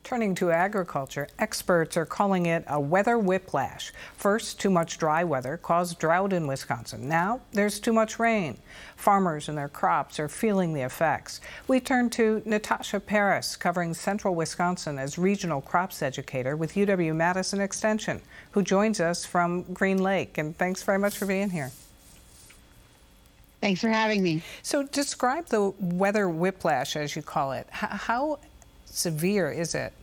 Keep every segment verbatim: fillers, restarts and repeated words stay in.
Turning to agriculture, experts are calling it a weather whiplash. First, too much dry weather caused drought in Wisconsin. Now, there's too much rain. Farmers and their crops are feeling the effects. We turn to Natasha Paris, covering central Wisconsin as regional crops educator with U W-Madison Extension, who joins us from Green Lake. And thanks very much for being here. Thanks for having me. So describe the weather whiplash, as you call it. H- how severe is it?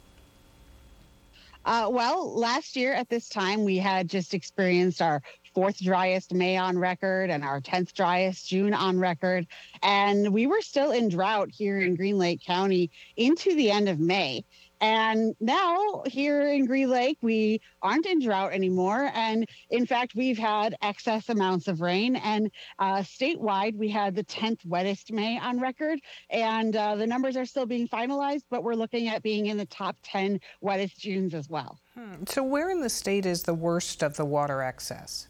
Uh, well, last year at this time, we had just experienced our fourth driest May on record and our tenth driest June on record. And we were still in drought here in Green Lake County into the end of May. And now here in Green Lake, we aren't in drought anymore. And in fact, we've had excess amounts of rain. And uh, statewide, we had the tenth wettest May on record. And uh, the numbers are still being finalized, but we're looking at being in the top ten wettest Junes as well. Hmm. So where in the state is the worst of the water excess?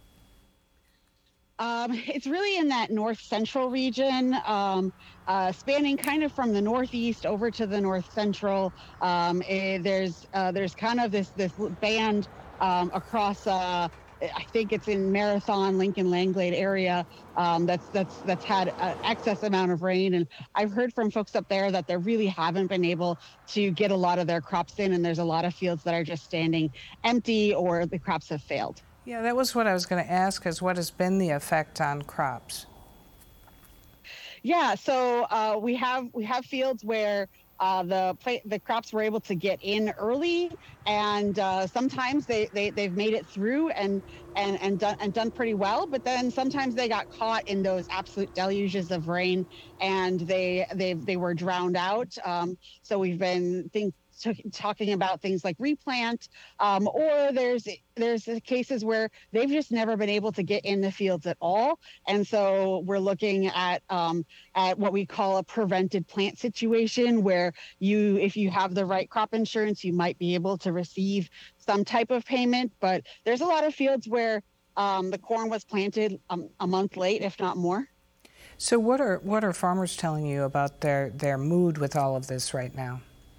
Um, it's really in that north central region, um, uh, spanning kind of from the northeast over to the north central. Um, eh, there's uh, there's kind of this this band um, across. Uh, I think it's in Marathon, Lincoln, Langlade area. Um, that's that's that's had an excess amount of rain, and I've heard from folks up there that they really haven't been able to get a lot of their crops in, and there's a lot of fields that are just standing empty or the crops have failed. Yeah, that was what I was going to ask, is what has been the effect on crops? Yeah, so uh, we have we have fields where uh, the the crops were able to get in early, and uh, sometimes they, they they've made it through and and and done and done pretty well. But then sometimes they got caught in those absolute deluges of rain, and they they they were drowned out. Um, so we've been think. talking about things like replant, um, or there's there's cases where they've just never been able to get in the fields at all, and so we're looking at um, at what we call a prevented plant situation, where you, if you have the right crop insurance, you might be able to receive some type of payment. But there's a lot of fields where um, the corn was planted um, a month late, if not more. So what are what are farmers telling you about their their mood with all of this right now?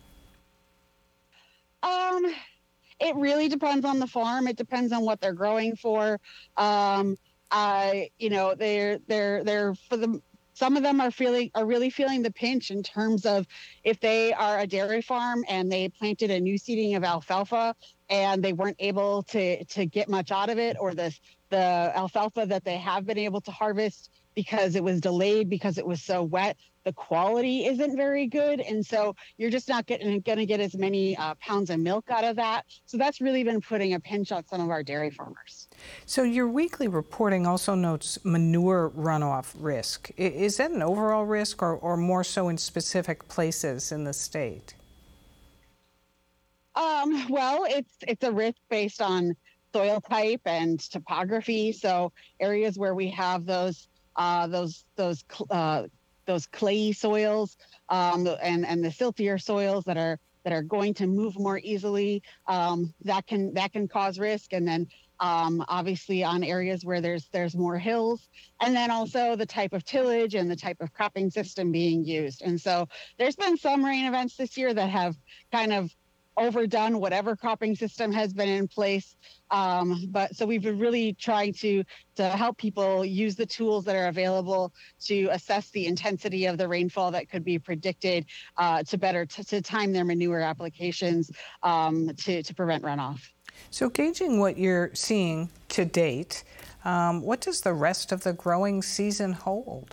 Um, it really depends on the farm. It depends on what they're growing for. Um, I, you know, they're, they're, they're for the, some of them are feeling, are really feeling the pinch in terms of if they are a dairy farm and they planted a new seeding of alfalfa and they weren't able to, to get much out of it, or the, the alfalfa that they have been able to harvest because it was delayed because it was so wet, the quality isn't very good. And so you're just not getting going to get as many uh, pounds of milk out of that. So that's really been putting a pinch on some of our dairy farmers. So your weekly reporting also notes manure runoff risk. Is that an overall risk, or, or more so in specific places in the state? Um, well, it's it's a risk based on soil type and topography. So areas where we have those uh, those those uh, those clayey soils um, and and the siltier soils that are that are going to move more easily, um, that can that can cause risk. And then um, obviously on areas where there's there's more hills, and then also the type of tillage and the type of cropping system being used. And so there's been some rain events this year that have kind of overdone whatever cropping system has been in place. Um, but so we've been really trying to to help people use the tools that are available to assess the intensity of the rainfall that could be predicted uh, to better t- to time their manure applications um, to, to prevent runoff. So gauging what you're seeing to date, um, what does the rest of the growing season hold?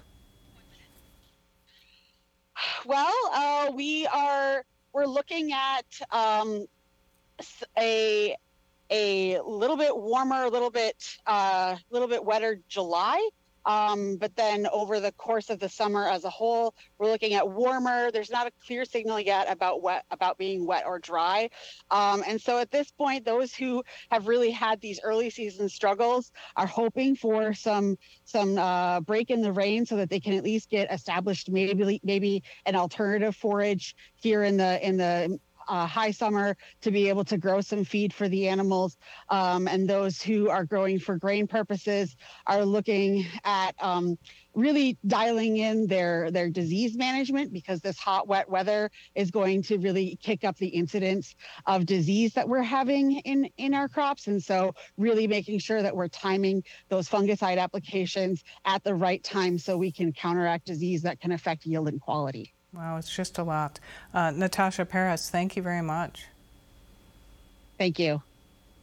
Well, uh, we are We're looking at um, a a little bit warmer, a little bit uh, little bit wetter July, um, but then over the course of the summer as a whole, we're looking at warmer. There's not a clear signal yet about wet about being wet or dry, um, and so at this point, those who have really had these early season struggles are hoping for some some uh, break in the rain so that they can at least get established maybe maybe an alternative forage here in the in the uh, high summer to be able to grow some feed for the animals. Um, and those who are growing for grain purposes are looking at um, really dialing in their, their disease management, because this hot, wet weather is going to really kick up the incidence of disease that we're having in, in our crops. And so really making sure that we're timing those fungicide applications at the right time so we can counteract disease that can affect yield and quality. Wow, it's just a lot. Uh, Natasha Perez, thank you very much. Thank you.